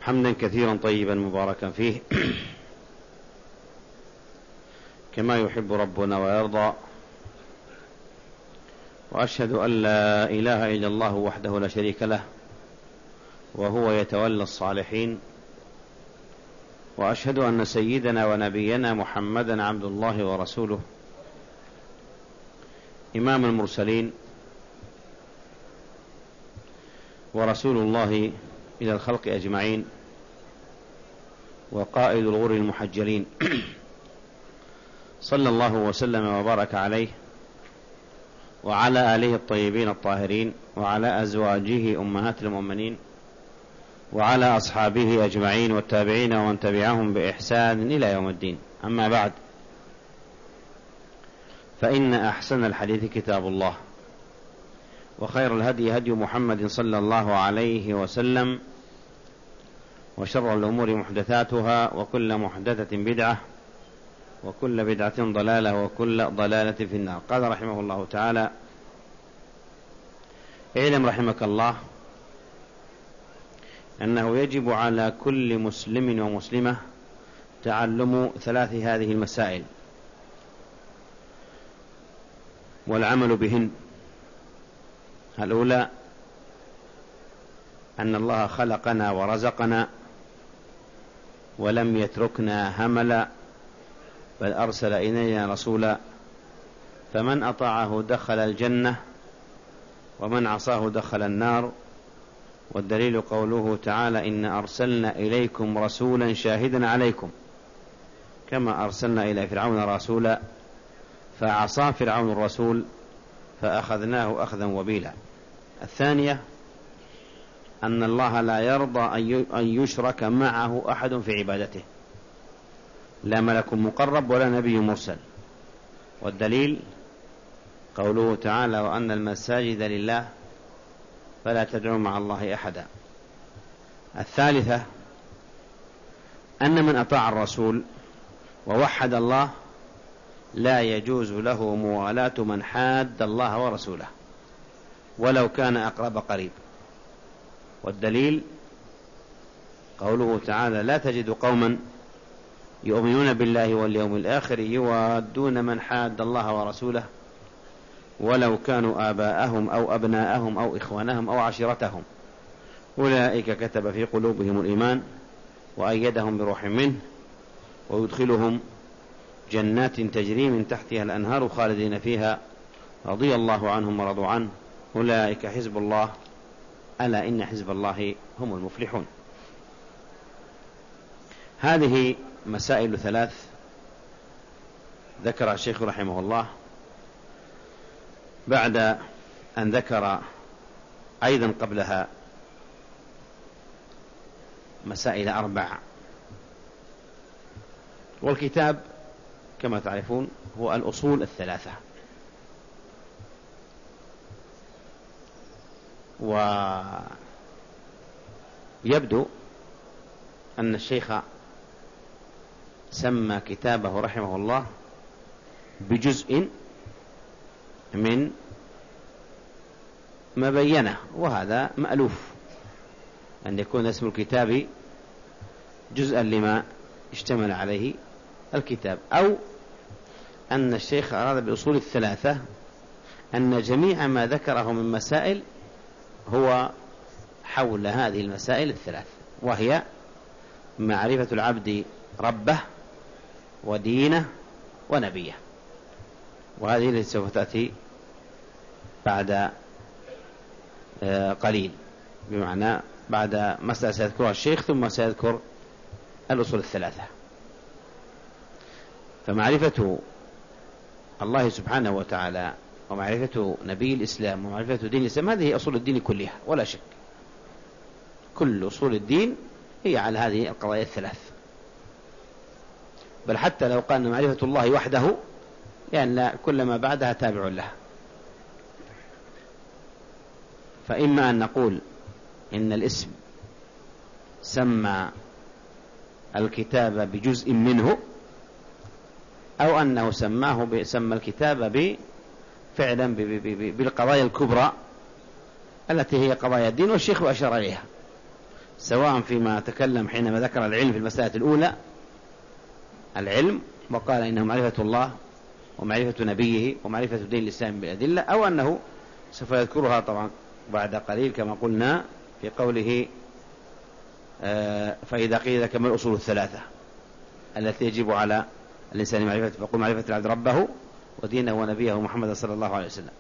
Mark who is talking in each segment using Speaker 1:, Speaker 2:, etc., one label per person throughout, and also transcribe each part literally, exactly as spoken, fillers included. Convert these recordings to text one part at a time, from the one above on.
Speaker 1: حمدا كثيرا طيبا مباركا فيه كما يحب ربنا ويرضى. وأشهد أن لا إله إلا الله وحده لا شريك له وهو يتولى الصالحين. وأشهد أن سيدنا ونبينا محمدا عبد الله ورسوله إمام المرسلين ورسول الله إلى الخلق أجمعين وقائد الغر المحجلين صلى الله وسلم وبارك عليه وعلى آله الطيبين الطاهرين وعلى أزواجه أمهات المؤمنين وعلى أصحابه أجمعين والتابعين ومن تبعهم بإحسان إلى يوم الدين. أما بعد، فإن أحسن الحديث كتاب الله، وخير الهدي هدي محمد صلى الله عليه وسلم، وشر الأمور محدثاتها، وكل محدثة بدعة، وكل بدعة ضلالة، وكل ضلالة في النار. قال رحمه الله تعالى: اعلم رحمك الله أنه يجب على كل مسلم ومسلمة تعلم ثلاث هذه المسائل والعمل بهن. الأولى أن الله خلقنا ورزقنا ولم يتركنا هملا، بل أرسل إلينا رسولا، فمن أطاعه دخل الجنة ومن عصاه دخل النار. والدليل قوله تعالى: إن أرسلنا إليكم رسولا شاهدا عليكم كما أرسلنا إلى فرعون رسولا فعصى فرعون الرسول فأخذناه أخذا وبيلا. الثانية أن الله لا يرضى أن يشرك معه أحد في عبادته، لا ملك مقرب ولا نبي مرسل. والدليل قوله تعالى: وأن المساجد لله فلا تدعوا مع الله أحدا. الثالثة أن من أطاع الرسول ووحد الله لا يجوز له موالاة من حاد الله ورسوله ولو كان أقرب قريب. والدليل قوله تعالى: لا تجد قوما يؤمنون بالله واليوم الآخر يوادون من حاد الله ورسوله ولو كانوا آباءهم أو أبناءهم أو إخوانهم أو عشيرتهم أولئك كتب في قلوبهم الإيمان وأيدهم بروح منه ويدخلهم جنات تجري من تحتها الأنهار خالدين فيها رضي الله عنهم ورضوا عنه أولئك حزب الله ألا إن حزب الله هم المفلحون. هذه مسائل ثلاث ذكر الشيخ رحمه الله بعد أن ذكر أيضا قبلها مسائل أربع. والكتاب كما تعرفون هو الأصول الثلاثة، ويبدو أن الشيخ سمى كتابه رحمه الله بجزء من ما بينه، وهذا مألوف أن يكون اسم الكتاب جزءا لما اشتمل عليه الكتاب، أو أن الشيخ أراد بالأصول الثلاثة أن جميع ما ذكره من مسائل هو حول هذه المسائل الثلاث، وهي معرفة العبد ربه ودينه ونبيه. وهذه التي سوف تأتي بعد قليل، بمعنى بعد مسألة سيذكرها الشيخ ثم سيذكر الأصول الثلاثة. فمعرفة الله سبحانه وتعالى ومعرفة نبي الإسلام ومعرفة دين الإسلام هذه أصول الدين كلها ولا شك. كل أصول الدين هي على هذه القضايا الثلاث، بل حتى لو قال معرفة الله وحده يعني لا، كل ما بعدها تابع له. فإما أن نقول إن الاسم سمى الكتاب بجزء منه، أو أنه سماه سمى الكتاب فعلا بالقضايا الكبرى التي هي قضايا الدين، والشيخ أشار إليها، سواء فيما تكلم حينما ذكر العلم في المسألة الأولى، العلم، وقال إنه معرفة الله ومعرفة نبيه ومعرفة دين الإسلام بالأدلة، أو أنه سوف يذكرها طبعا بعد قليل كما قلنا في قوله آه فإذا قيل لك ما الأصول الثلاثة التي يجب على الإنسان معرفة، فقل معرفة العبد ربه ودينه ونبيه محمد صلى الله عليه وسلم.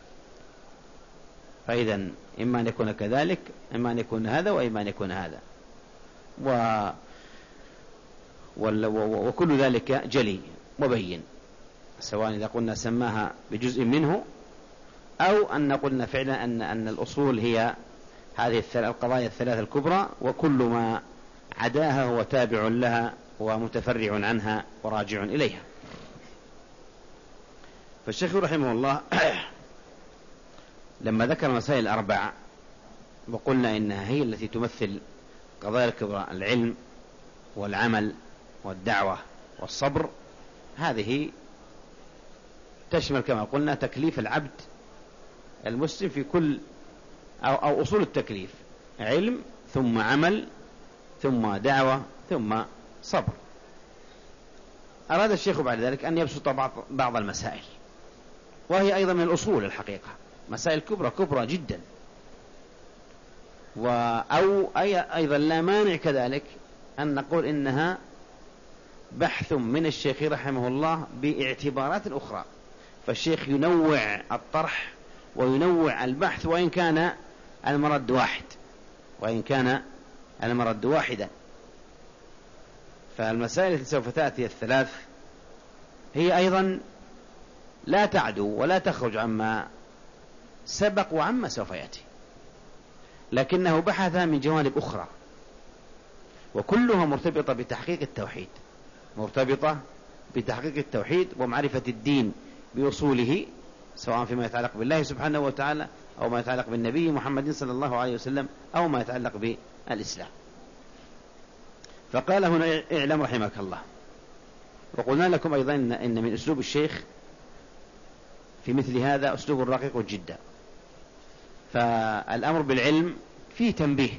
Speaker 1: فإذا إما أن يكون كذلك، إما أن يكون هذا، وإما أن يكون هذا، و... وكل ذلك جلي مبين، سواء إذا قلنا سماها بجزء منه، أو أن قلنا فعلا أن, أن الأصول هي هذه القضايا الثلاثة الكبرى، وكل ما عداها هو تابع لها ومتفرع عنها وراجع إليها. فالشيخ رحمه الله لما ذكر مسائل الأربعة وقلنا إنها هي التي تمثل قضايا الكبرى، العلم والعمل والدعوة والصبر، هذه تشمل كما قلنا تكليف العبد المسلم في كل أو, أو أصول التكليف، علم ثم عمل ثم دعوة ثم صبر. أراد الشيخ بعد ذلك أن يبسط بعض, بعض المسائل، وهي أيضا من الأصول الحقيقة، مسائل كبرى كبرى جدا، أو أي أيضا لا مانع كذلك أن نقول إنها بحث من الشيخ رحمه الله باعتبارات أخرى، فالشيخ ينوع الطرح وينوع البحث، وإن كان المرد واحد وإن كان المرد واحدا. فالمسائل التي سوف تأتي الثلاث هي أيضا لا تعدو ولا تخرج عما سبق وعما سوف يأتي، لكنه بحث من جوانب أخرى، وكلها مرتبطة بتحقيق التوحيد، مرتبطة بتحقيق التوحيد ومعرفة الدين بأصوله، سواء فيما يتعلق بالله سبحانه وتعالى أو ما يتعلق بالنبي محمد صلى الله عليه وسلم أو ما يتعلق بالإسلام. فقال هنا اعلم رحمك الله. وقلنا لكم أيضا إن من أسلوب الشيخ في مثل هذا أسلوب رقيق جدا، فالأمر بالعلم فيه تنبيه،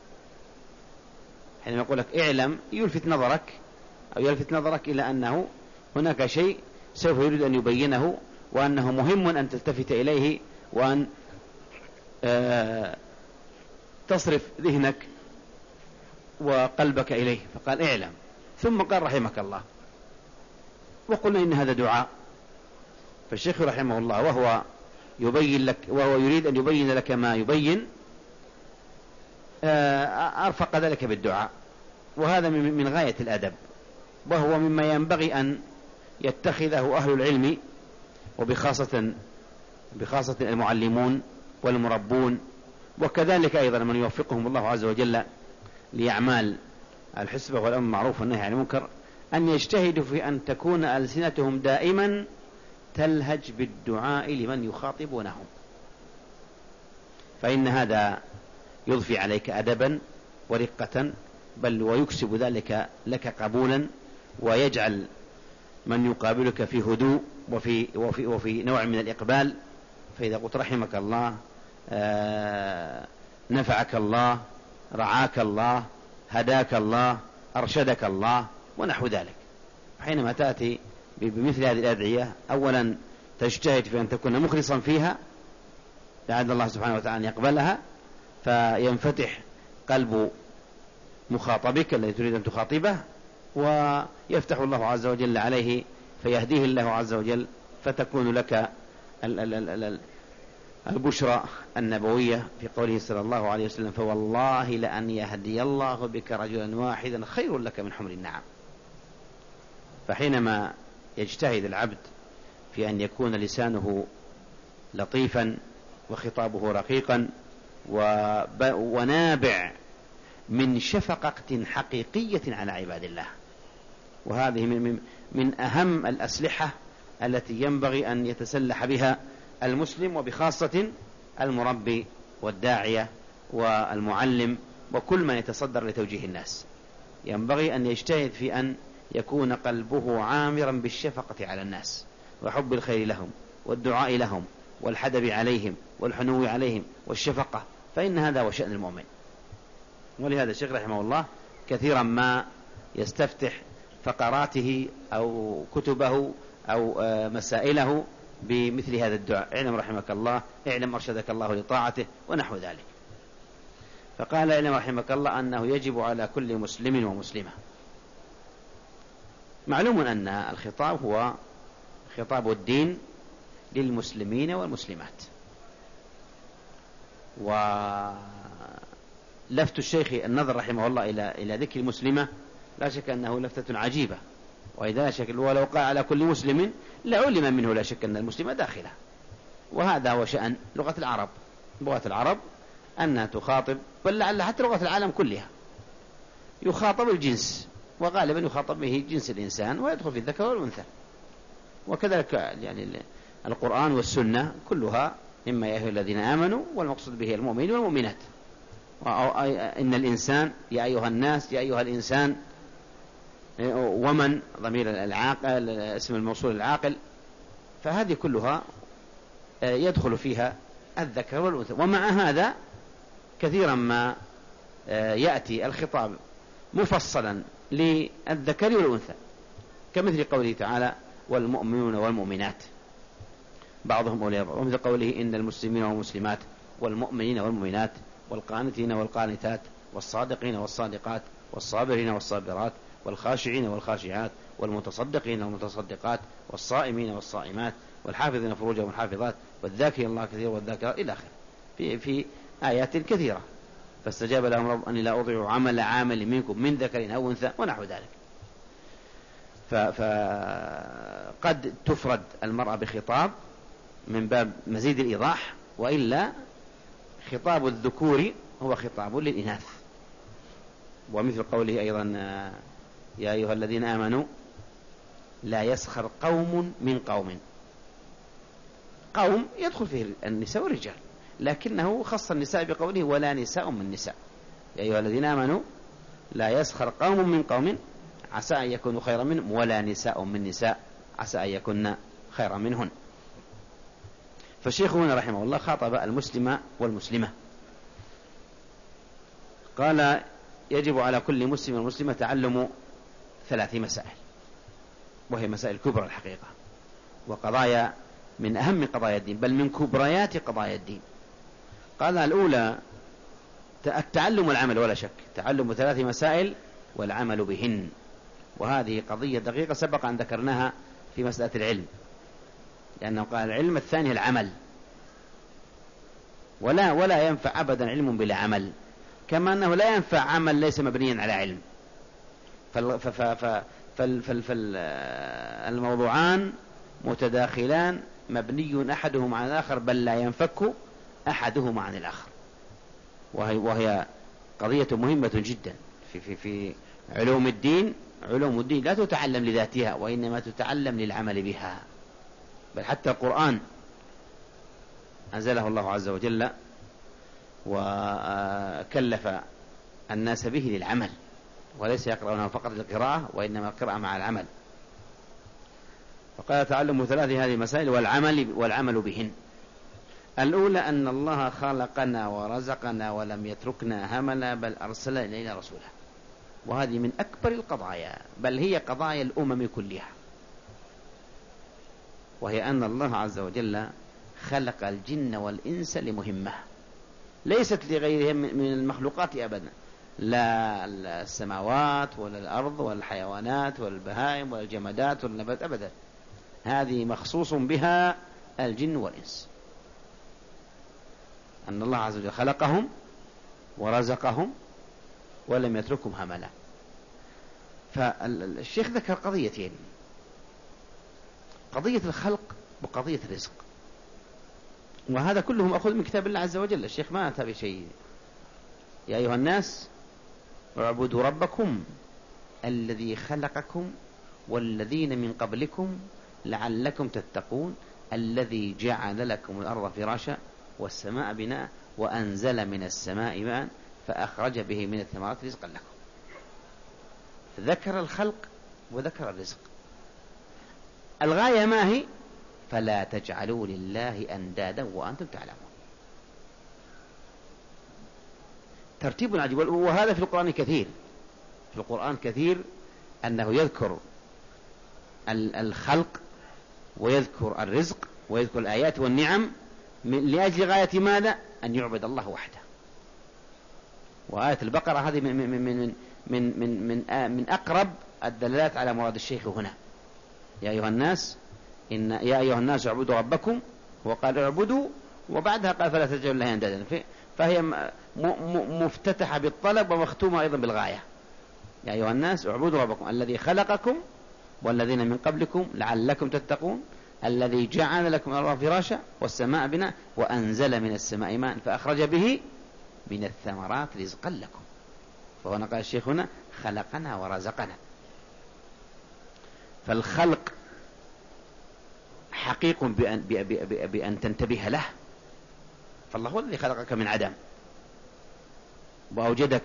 Speaker 1: حينما يقول لك اعلم يلفت نظرك أو يلفت نظرك إلى أنه هناك شيء سوف يريد أن يبينه، وأنه مهم أن تلتفت إليه وأن آه تصرف ذهنك وقلبك إليه. فقال اعلم، ثم قال رحمك الله. وقلنا إن هذا دعاء، فالشيخ رحمه الله وهو يبين لك وهو يريد أن يبين لك ما يبين أرفق ذلك بالدعاء، وهذا من غاية الأدب، وهو مما ينبغي أن يتخذه أهل العلم، وبخاصة بخاصة المعلمون والمربون، وكذلك أيضا من يوفقهم الله عز وجل لأعمال الحسبة والأمر بالمعروف والنهي عن المنكر، أن يجتهدوا في أن تكون ألسنتهم دائما تلهج بالدعاء لمن يخاطبونهم، فإن هذا يضفي عليك أدبا ورقة، بل ويكسب ذلك لك قبولا، ويجعل من يقابلك في هدوء وفي, وفي, وفي نوع من الإقبال. فإذا قلت رحمك الله، آه نفعك الله، رعاك الله، هداك الله، أرشدك الله، ونحو ذلك. حينما تأتي بمثل هذه الأدعية، أولا تجتهد في أن تكون مخلصا فيها لعل الله سبحانه وتعالى أن يقبلها، فينفتح قلب مخاطبك الذي تريد أن تخاطبه، ويفتح الله عز وجل عليه فيهديه الله عز وجل، فتكون لك البشرى النبوية في قوله صلى الله عليه وسلم: فوالله لأن يهدي الله بك رجلا واحدا خير لك من حمر النعم. فحينما يجتهد العبد في أن يكون لسانه لطيفا وخطابه رقيقا ونابع من شفقة حقيقية على عباد الله، وهذه من, من أهم الأسلحة التي ينبغي أن يتسلح بها المسلم، وبخاصة المربي والداعية والمعلم وكل من يتصدر لتوجيه الناس، ينبغي أن يجتهد في أن يكون قلبه عامرا بالشفقة على الناس وحب الخير لهم والدعاء لهم والحدب عليهم والحنو عليهم والشفقة، فإن هذا هو شأن المؤمن. ولهذا الشيخ رحمه الله كثيرا ما يستفتح فقراته أو كتبه أو مسائله بمثل هذا الدعاء: اعلم رحمك الله، اعلم أرشدك الله لطاعته، ونحو ذلك. فقال: اعلم رحمك الله أنه يجب على كل مسلم ومسلمة. معلوم أن الخطاب هو خطاب الدين للمسلمين والمسلمات، ولفت الشيخ النظر رحمه الله إلى إلى ذكر المسلمة لا شك أنه لفتة عجيبة، وإذا لا شك ولو قال على كل مسلم لعلم منه لا شك أن المسلمة داخلة. وهذا هو شأن لغة العرب. لغة العرب أنها تخاطب، بل لعل حتى لغة العالم كلها يخاطب الجنس، وغالبا يخاطب به جنس الإنسان ويدخل في الذكر والأنثى. وكذلك يعني القرآن والسنة كلها إما يا أيها الذين آمنوا، والمقصود به المؤمنين والمؤمنات. إن الإنسان يا أيها الناس، يا أيها الإنسان، ومن ضمير العاقل، اسم الموصول العاقل، فهذه كلها يدخل فيها الذكر والأنثى. ومع هذا كثيرا ما يأتي الخطاب مفصلا للذكر والأنثى، كمثل قوله تعالى: والمؤمنون والمؤمنات بعضهم أولياء بعض، ومثل قوله: إن المسلمين والمسلمات والمؤمنين والمؤمنات والقانتين والقانتات والصادقين والصادقات والصابرين والصابرات والخاشعين والخاشعات والمتصدقين والمتصدقات والصائمين والصائمات والحافظين فروجهم والحافظات والذاكرين الله كثيرا والذاكرات إلى آخره، في في آيات كثيرة. فاستجاب لهم رب أني لا أضيع عمل عامل منكم من ذكر أو أنثى ونحو ذلك. فقد تفرد المرأة بخطاب من باب مزيد الإيضاح، وإلا خطاب الذكور هو خطاب للإناث. ومثل قوله أيضا: يا أيها الذين آمنوا لا يسخر قوم من قوم. قوم يدخل فيه النساء والرجال، لكنه خص النساء بقوله: ولا نساء من نساء. يا أيها الذين آمنوا لا يسخر قوم من قوم عسى أن يكونوا خيرا منهم، ولا نساء من نساء عسى أن يكون خيرا منهن. فالشيخ هنا رحمه الله خاطب المسلم والمسلمة، قال: يجب على كل مسلم ومسلمة تعلم ثلاث مسائل، وهي مسائل كبرى الحقيقة، وقضايا من أهم قضايا الدين، بل من كبريات قضايا الدين. قال: الأولى التعلم والعمل، ولا شك تعلم ثلاث مسائل والعمل بهن، وهذه قضية دقيقة سبق أن ذكرناها في مسألة العلم، لأنه قال العلم الثاني العمل، ولا ولا ينفع أبدا علم بلا عمل، كما أنه لا ينفع عمل ليس مبنيا على علم. فالموضوعان متداخلان، مبني أحدهما عن الآخر، بل لا ينفك أحدهما عن الآخر. وهي, وهي قضية مهمة جدا في, في, في علوم الدين. علوم الدين لا تتعلم لذاتها، وإنما تتعلم للعمل بها. بل حتى القرآن أنزله الله عز وجل وكلف الناس به للعمل، وليس يقرأونه فقط للقراءة، وإنما القراءة مع العمل. فقال: تعلم ثلاث هذه المسائل والعمل والعمل بهن. الأولى أن الله خلقنا ورزقنا ولم يتركنا هملا، بل أرسل إلينا رسولا. وهذه من أكبر القضايا، بل هي قضايا الأمم كلها، وهي أن الله عز وجل خلق الجن والإنس لمهمة ليست لغيرهم من المخلوقات أبدا، لا السماوات ولا الأرض ولا الحيوانات ولا البهائم ولا الجمادات ولا النبات أبدا، هذه مخصوص بها الجن والإنس. أن الله عز وجل خلقهم ورزقهم ولم يتركهم هملا. فالشيخ ذكر قضيتين: قضية الخلق وقضية الرزق، وهذا كله مأخوذ من كتاب الله عز وجل. الشيخ ما أتى بشيء. يا أيها الناس اعبدوا ربكم الذي خلقكم والذين من قبلكم لعلكم تتقون الذي جعل لكم الأرض فراشا والسماء بناء وأنزل من السماء ماء فأخرج به من الثمرات رزقا لكم. ذكر الخلق وذكر الرزق. الغاية ما هي؟ فلا تجعلوا لله أندادا وأنتم تعلمون. ترتيب عجيب. وهذا في القرآن كثير، في القرآن كثير أنه يذكر الخلق ويذكر الرزق ويذكر الآيات والنعم لأجل غاية ماذا؟ أن يعبد الله وحده. وآية البقرة هذه من من من من من من, من أقرب الدلالات على مراد الشيخ هنا. يا أيها الناس إن يا أيها الناس اعبدوا ربكم، وقال اعبدوا، وبعدها قال فلا تجعلوا لله أندادا، فهي مفتتحة بالطلب ومختومة أيضا بالغاية. يا أيها الناس اعبدوا ربكم الذي خلقكم والذين من قبلكم لعلكم تتقون، الذي جعل لكم الأرض فراشا والسماء بناء وأنزل من السماء ماء فأخرج به من الثمرات رزقا لكم. فهنا قال الشيخ هنا خلقنا ورزقنا. فالخلق حقيق بأن, بأن تنتبه له، فالله هو الذي خلقك من عدم وأوجدك،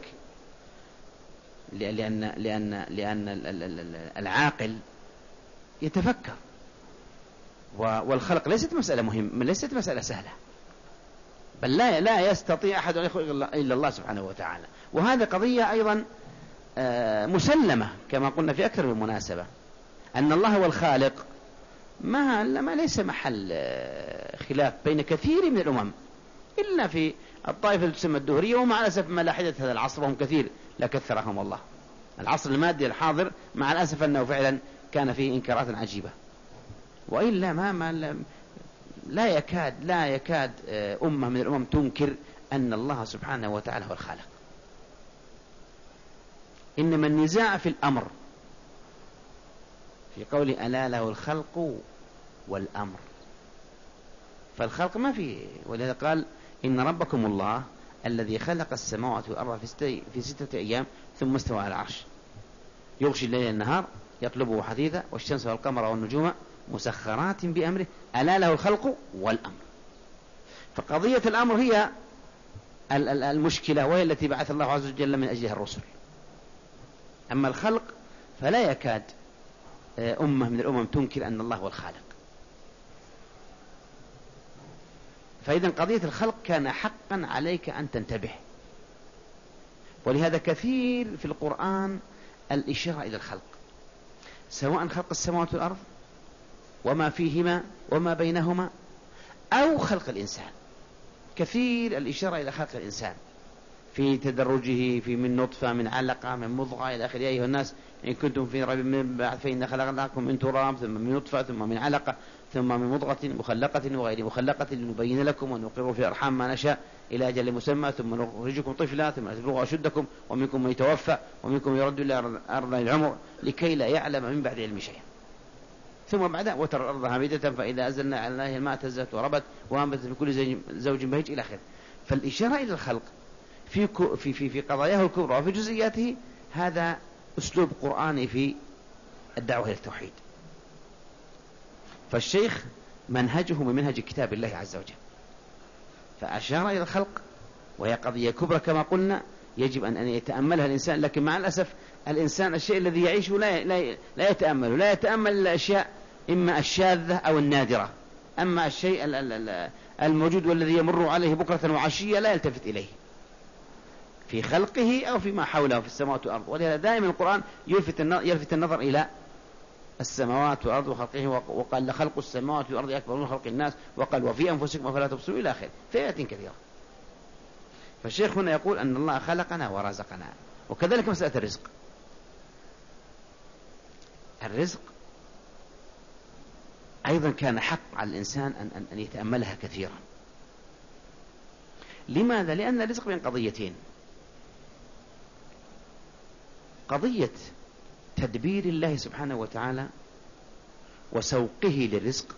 Speaker 1: لأن, لأن, لأن العاقل يتفكر، والخلق ليست مسألة مهمة، ليست مسألة سهلة، بل لا, لا يستطيع أحد أن يخلق إلا الله سبحانه وتعالى. وهذا قضية أيضا مسلمة كما قلنا في أكثر من مناسبة، أن الله هو الخالق ما, ما ليس محل خلاف بين كثير من الأمم إلا في الطائفة تسمى الدهرية، ومع الأسف ملاحدة هذا العصر وهم كثير لا كثرهم الله. العصر المادي الحاضر مع الأسف أنه فعلا كان فيه إنكارات عجيبة، وإلا ما, ما لا يكاد لا يكاد أمة من الأمم تنكر أن الله سبحانه وتعالى هو الخالق. إنما النزاع في الأمر في قول ألا له الخلق والأمر، فالخلق ما فيه، ولذا قال إن ربكم الله الذي خلق السماوات والأرض في ستة أيام ثم استوى على العرش يغشي الليل النهار يطلبه حثيثا والشمس والقمر والنجوم مسخرات بأمره ألا له الخلق والأمر. فقضية الأمر هي المشكلة، وهي التي بعث الله عز وجل من أجلها الرسل. أما الخلق فلا يكاد أمة من الأمم تنكر أن الله هو الخالق. فإذا قضية الخلق كان حقا عليك أن تنتبه، ولهذا كثير في القرآن الإشارة إلى الخلق، سواء خلق السماوات والأرض وما فيهما وما بينهما أو خلق الإنسان. كثير الإشارة إلى خلق الإنسان في تدرجه، في من نطفة من علقة من مضغة إلى آخره. يا أيها الناس إن كنتم في ريب من بعث فإن خلقناكم من تراب ثم من نطفة ثم من علقة ثم من مضغة مخلقة وغير مخلقة لنبين لكم ونقر في الأرحام ما نشاء إلى أجل مسمى ثم نخرجكم طفلا ثم تبلغوا أشدكم ومنكم من يتوفى ومنكم يرد إلى أرض العمر لكي لا يعلم من بعد علم شيئا. ثم بعد وترى الأرض هامدة فإذا أنزلنا عليها الماء اهتزت وربت وأنبتت بكل زوج بهيج إلى آخره. فالإشارة إلى الخلق في في في في قضاياه الكبرى وفي جزئياته هذا أسلوب قرآني في الدعوة إلى التوحيد. فالشيخ منهجه من منهج كتاب الله عز وجل، فأشار إلى الخلق وهي قضية كبرى كما قلنا يجب أن أن يتأملها الإنسان. لكن مع الأسف الإنسان الشيء الذي يعيشه لا لا لا يتأمل لا يتأمل الأشياء إما الشاذة أو النادرة، أما الشيء الموجود والذي يمر عليه بكرة وعشية لا يلتفت إليه في خلقه أو فيما حوله في السماوات والأرض. ولهذا دائما القرآن يلفت يلفت النظر إلى السماوات والأرض وخلقه، وقال لخلق السماوات والأرض أكبر من خلق الناس، وقال وفي أنفسكم أفلا تبصرون إلى آخره في آيات كثيرة. فالشيخ هنا يقول أن الله خلقنا ورزقنا. وكذلك مسألة الرزق، الرزق أيضا كان حق على الإنسان أن أن يتأملها كثيرا. لماذا؟ لأن الرزق بين قضيتين: قضية تدبير الله سبحانه وتعالى وسوقه للرزق،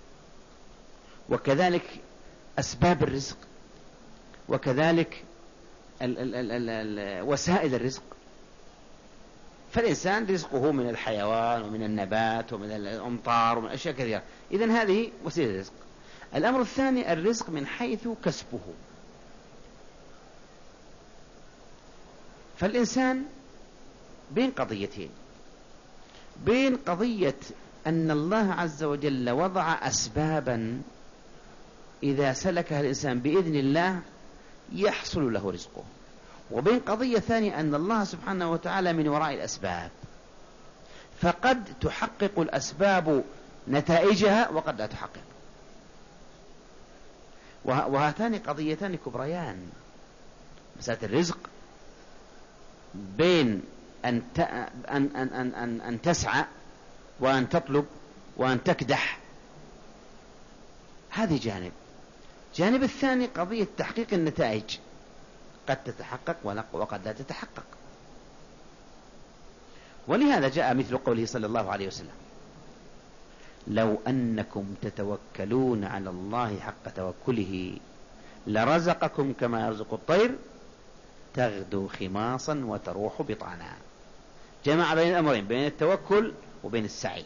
Speaker 1: وكذلك أسباب الرزق، وكذلك ال ال ال ال ال وسائل الرزق. فالإنسان رزقه من الحيوان ومن النبات ومن الأمطار ومن أشياء كثيرة، إذن هذه وسيلة الرزق. الأمر الثاني الرزق من حيث كسبه. فالإنسان بين قضيتين: بين قضية أن الله عز وجل وضع أسبابا إذا سلكها الإنسان بإذن الله يحصل له رزقه، وبين قضية ثانية أن الله سبحانه وتعالى من وراء الأسباب، فقد تحقق الأسباب نتائجها وقد لا تحقق. وهاتان قضيتان كبريان، مسألة الرزق بين أن, أن, أن, أن, أن تسعى وأن تطلب وأن تكدح، هذه جانب. جانب الثاني قضية تحقيق النتائج، قد تتحقق وقد لا تتحقق. ولهذا جاء مثل قوله صلى الله عليه وسلم: لو أنكم تتوكلون على الله حق توكله لرزقكم كما يرزق الطير تغدو خماصا وتروح بطانا. جمع بين الأمرين، بين التوكل وبين السعي.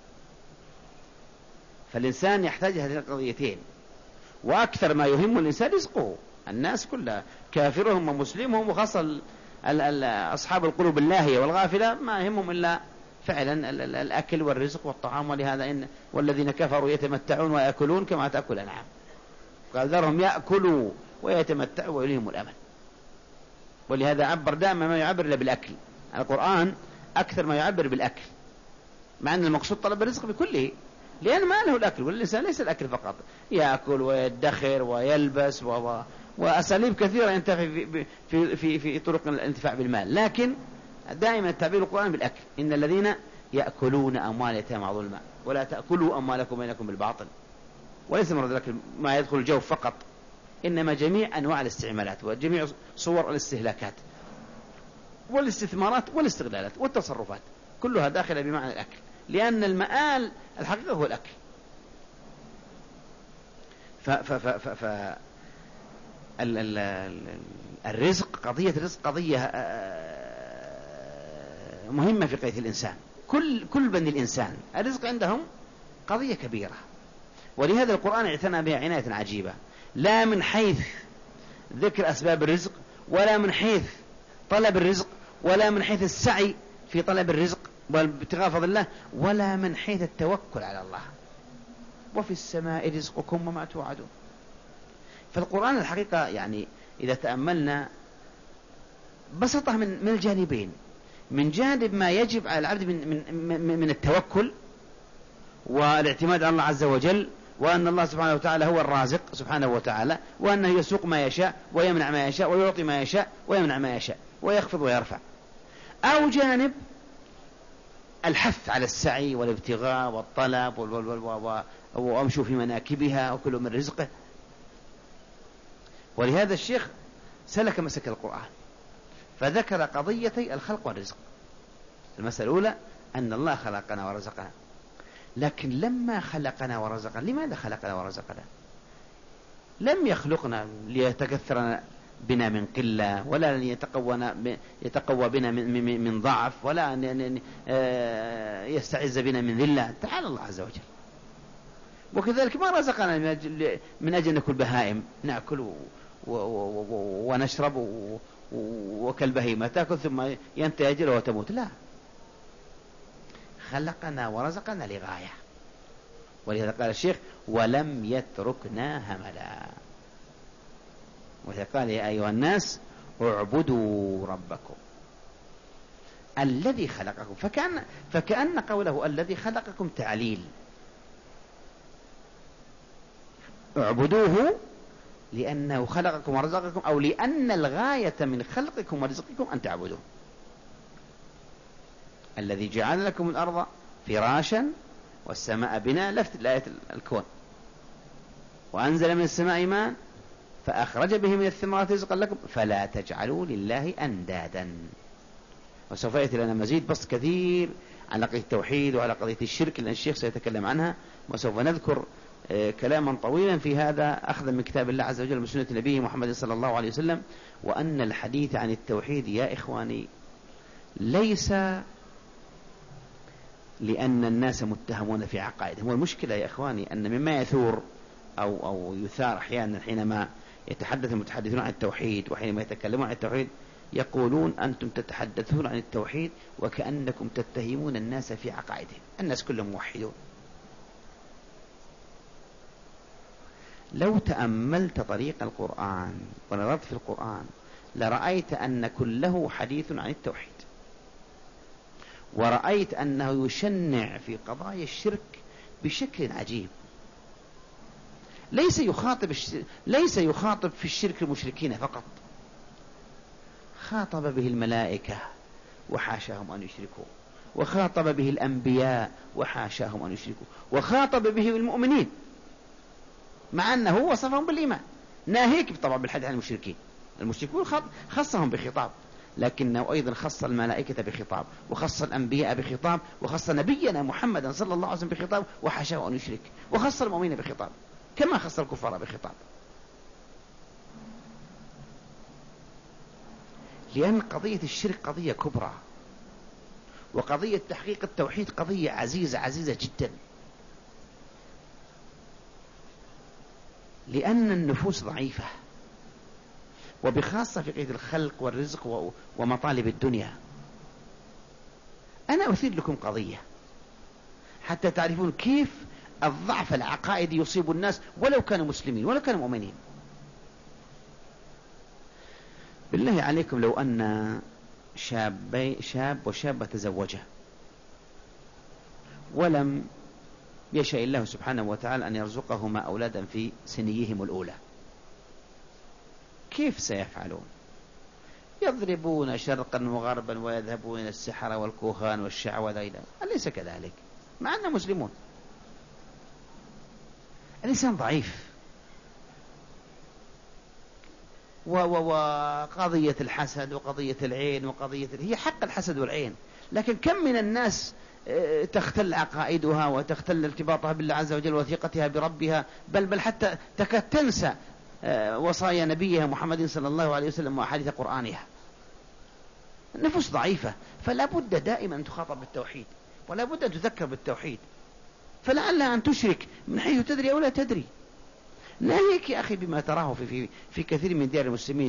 Speaker 1: فالإنسان يحتاج هذه القضيتين، وأكثر ما يهم الإنسان رزقه. الناس كلها كافرهم ومسلمهم وخاصة أصحاب القلوب اللاهية والغافلة ما يهمهم إلا فعلا الأكل والرزق والطعام. ولهذا إن والذين كفروا يتمتعون ويأكلون كما تأكل الأنعام، قال ذرهم يأكلوا ويتمتعوا ويلههم الأمل. ولهذا عبر دائما ما يعبر إلا بالأكل. القرآن أكثر ما يعبر بالأكل، مع أن المقصود طلب الرزق بكله، لأن ما له الأكل، والإنسان ليس الأكل فقط، يأكل ويدخر ويلبس و... وأساليب كثيرة ينتفع في, في, في, في طرق الانتفاع بالمال. لكن دائما التعبير القرآن بالأكل: إن الذين يأكلون أموال اليتامى ظلما ولا تأكلوا أموالكم بينكم بالباطل. وليس مراد الأكل ما يدخل الجوف فقط، إنما جميع أنواع الاستعمالات وجميع صور الاستهلاكات والاستثمارات والاستغلالات والتصرفات كلها داخلة بمعنى الأكل، لأن المآل الحقيقة هو الأكل. ف ف ف ف ف ال ال ال الرزق، قضية الرزق قضية مهمة في قضية الإنسان. كل كل بني الإنسان الرزق عندهم قضية كبيرة، ولهذا القرآن اعتنى بها عناية عجيبة، لا من حيث ذكر أسباب الرزق، ولا من حيث طلب الرزق، ولا من حيث السعي في طلب الرزق وابتغاء فضل الله، ولا من حيث التوكل على الله. وفي السماء رزقكم وما توعدون. فالقرآن الحقيقة يعني إذا تأملنا بسطه من من الجانبين، من جانب ما يجب على العبد من من من التوكل والاعتماد على الله عز وجل، وأن الله سبحانه وتعالى هو الرازق سبحانه وتعالى، وأنه يسوق ما يشاء ويمنع ما يشاء ويعطي ما يشاء ويمنع ما يشاء ويخفض ويرفع. أو جانب الحث على السعي والابتغاء والطلب وأمشوا في مناكبها وكل من رزقه. ولهذا الشيخ سلك مسك القرآن فذكر قضيتي الخلق والرزق. المسألة الأولى أن الله خلقنا ورزقنا، لكن لما خلقنا ورزقنا لماذا خلقنا ورزقنا؟ لم يخلقنا ليتكثر بنا من قلة، ولا يتقوى بنا من, من ضعف، ولا أن يستعز بنا من ذلة. تعالى الله عز وجل. وكذلك ما رزقنا من أجل, من أجل نأكل بهائم، نأكل ونشرب وكالبهيمة تأكل ثم ينتهي أجله وتموت. لا، خلقنا ورزقنا لغاية. ولهذا قال الشيخ: ولم يتركنا هملا. وإذا قال: يا أيها الناس اعبدوا ربكم الذي خلقكم، فكأن, فكأن قوله الذي خلقكم تعليل. اعبدوه لأنه خلقكم ورزقكم، أو لأن الغاية من خلقكم ورزقكم أن تعبدوه. الذي جعل لكم الأرض فراشا والسماء بناء، لفت الآية الكون، وأنزل من السماء ماء فأخرج به من الثمرات رزقا لكم فلا تجعلوا لله أندادا. وسوف يأتي لنا مزيد بسط كثير على قضية التوحيد وعلى قضية الشرك، لأن الشيخ سيتكلم عنها، وسوف نذكر كلاما طويلا في هذا أخذا من كتاب الله عز وجل من سنة نبيه محمد صلى الله عليه وسلم. وأن الحديث عن التوحيد يا إخواني ليس لأن الناس متهمون في عقائدهم. والمشكلة يا إخواني أن مما يثور أو, أو يثار أحيانا حينما يتحدث المتحدثون عن التوحيد وحينما يتكلمون عن التوحيد يقولون أنتم تتحدثون عن التوحيد وكأنكم تتهمون الناس في عقائدهم. الناس كلهم موحدون. لو تأملت طريق القرآن ونظرت في القرآن لرأيت أن كله حديث عن التوحيد، ورأيت أنه يشنع في قضايا الشرك بشكل عجيب. ليس يخاطب ليس يخاطب في الشرك المشركين فقط، خاطب به الملائكة وحاشاهم أن يشركوا، وخاطب به الأنبياء وحاشاهم أن يشركوا، وخاطب به المؤمنين، مع أنه وصفهم بالإيمان، ناهيك طبعا بالحديث عن المشركين. المشركون خصهم بخطاب، لكنه أيضا خص الملائكة بخطاب، وخص الأنبياء بخطاب، وخص نبينا محمدا صلى الله عليه وسلم بخطاب وحاشاه أن يشرك، وخص المؤمنين بخطاب كما خص الكفار بخطاب. لأن قضية الشرك قضية كبرى، وقضية تحقيق التوحيد قضية عزيزة عزيزة جدا، لأن النفوس ضعيفة، وبخاصة في قضية الخلق والرزق ومطالب الدنيا. أنا أثير لكم قضية حتى تعرفون كيف الضعف العقائدي يصيب الناس ولو كانوا مسلمين ولو كانوا مؤمنين. بالله عليكم، لو أن شابي شاب وشابة تزوجا ولم يشاء الله سبحانه وتعالى أن يرزقهما أولادا في سنيهم الأولى، كيف سيفعلون؟ يضربون شرقا وغربا ويذهبون إلى السحرة والكهان والشعوذة إلى، أليس كذلك؟ مع أنهم مسلمون. الإنسان ضعيف، وقضية الحسد وقضية العين وقضية هي حق الحسد والعين، لكن كم من الناس تختل عقائدها وتختل ارتباطها بالله عز وجل وثقتها بربها، بل بل حتى تكاد تنسى وصايا نبيها محمد صلى الله عليه وسلم وأحاديث قرآنها. النفوس ضعيفة، فلا بد دائما أن تخاطب بالتوحيد، ولا بد أن تذكر بالتوحيد، فلعلها أن تشرك من حيث تدري أو لا تدري. ناهيك يا أخي بما تراه في, في, في كثير من ديار المسلمين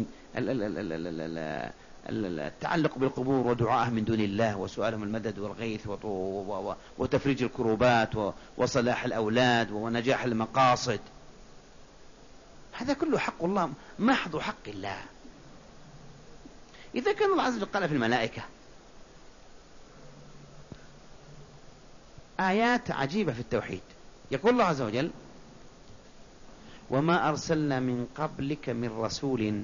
Speaker 1: التعلق بالقبور ودعائهم من دون الله وسؤالهم المدد والغيث وتفريج الكروبات وصلاح الأولاد ونجاح المقاصد. هذا كله حق الله، محض حق الله. إذا كان الله عز وجل قال في الملائكة آيات عجيبة في التوحيد، يقول الله عز وجل: وما أرسلنا من قبلك من رسول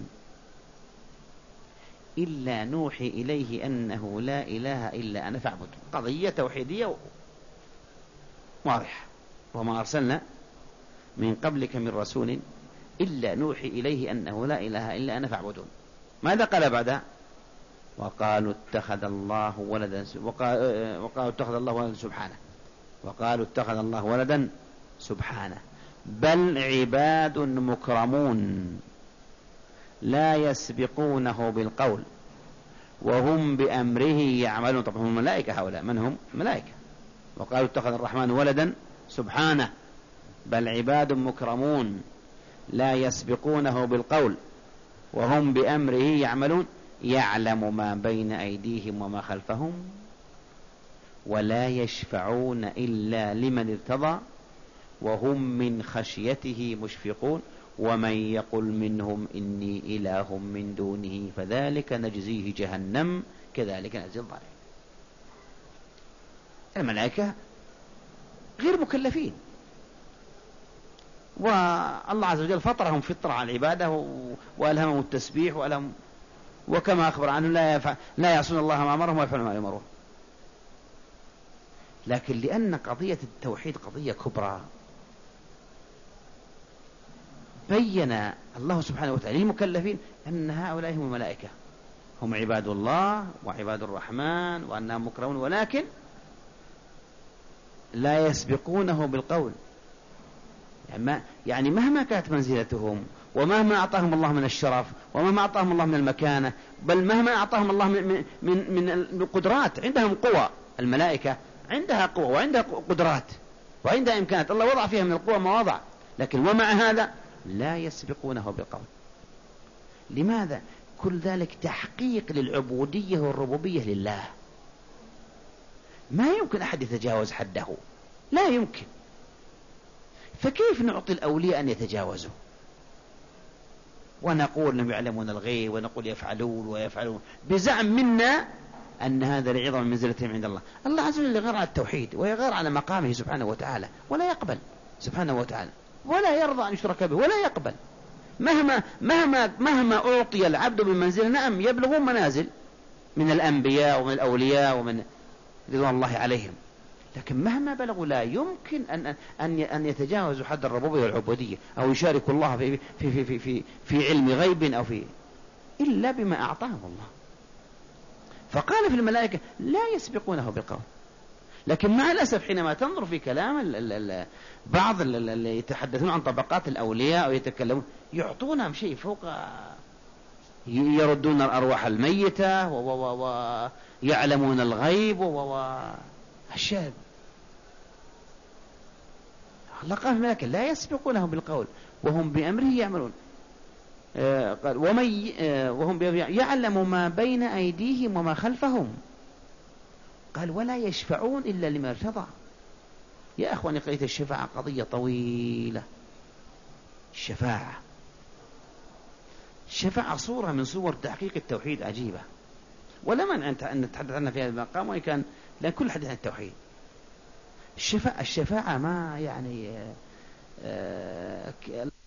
Speaker 1: إلا نوحي إليه أنه لا إله إلا أنا فاعبد. قضية توحيدية واضحة. وما أرسلنا من قبلك من رسول إلا نوحي إليه أنه لا إله إلا أنا فاعبدون. ماذا قال بعدها؟ وقالوا اتخذ الله ولدا وقالوا اتخذ الله ولدا سبحانه وقالوا اتخذ الله ولدا سبحانه بل عباد مكرمون لا يسبقونه بالقول وهم بأمره يعملون. طبعا هم الملائكة، هؤلاء من هم؟ ملائكة. وقالوا اتخذ الرحمن ولدا سبحانه بل عباد مكرمون لا يسبقونه بالقول وهم بأمره يعملون يعلم ما بين أيديهم وما خلفهم ولا يشفعون إلا لمن ارتضى وهم من خشيته مشفقون ومن يقل منهم إني إله من دونه فذلك نجزيه جهنم كذلك نجزي الظالمين. الملائكة غير مكلفين، والله عز وجل فطرهم فطرة على العبادة وألهمهم التسبيح وألهم، وكما أخبر عنه لا, يفعل لا يعصون الله ما أمرهم ويفعلون ما يؤمرون. لكن لأن قضية التوحيد قضية كبرى بين الله سبحانه وتعالى للمكلفين أن هؤلاء هم الملائكة، هم عباد الله وعباد الرحمن وأنهم مكرمون ولكن لا يسبقونه بالقول. يعني مهما كانت منزلتهم ومهما أعطاهم الله من الشرف ومهما أعطاهم الله من المكانة، بل مهما أعطاهم الله من, من, من القدرات، عندهم قوة. الملائكة عندها قوة وعندها قدرات وعندها إمكانات، الله وضع فيها من القوة ما وضع، لكن ومع هذا لا يسبقونه بالقول. لماذا؟ كل ذلك تحقيق للعبودية والربوبية لله. ما يمكن أحد يتجاوز حده، لا يمكن. فكيف نعطي الأولياء أن يتجاوزوا؟
Speaker 2: ونقول أنهم يعلمون الغيب، ونقول يفعلون ويفعلون بزعم منا أن هذا لعظم منزلتهم عند الله. الله عز وجل غير على التوحيد ويغير على مقامه سبحانه وتعالى، ولا يقبل سبحانه وتعالى، ولا يرضى أن يشرك به، ولا يقبل. مهما مهما مهما أعطي العبد من منزل، نعم يبلغون منازل من الأنبياء ومن الأولياء ومن رضوان الله عليهم، لكن مهما بلغوا لا يمكن أن أن أن يتجاوزوا حد الربوبية والعبودية، أو يشاركوا الله في في في في في, في علم غيب أو في إلا بما أعطاهم الله. فقال في الملائكة لا يسبقونه بالقول. لكن مع الأسف حينما تنظر في كلام ال ال ال بعض اللي يتحدثون عن طبقات الأولياء أو يتكلمون يعطونهم شيء فوق، يردون الأرواح الميتة ويعلمون الغيب وأشياء. الله قال في الملائكة لا يسبقونه بالقول وهم بأمره يعملون. آه قال ومن آه وهم يعلم ما بين أيديهم وما خلفهم. قال ولا يشفعون إلا لما ارتضى. يا أخواني قضية الشفاعة قضية طويلة. الشفاعة الشفاعة صورة من صور تحقيق التوحيد عجيبة، ولا مانع أن نتحدث عنها في هذا المقام، وإن كان لأن كل حديث عن التوحيد. الشفاعة الشفاعة ما يعني آه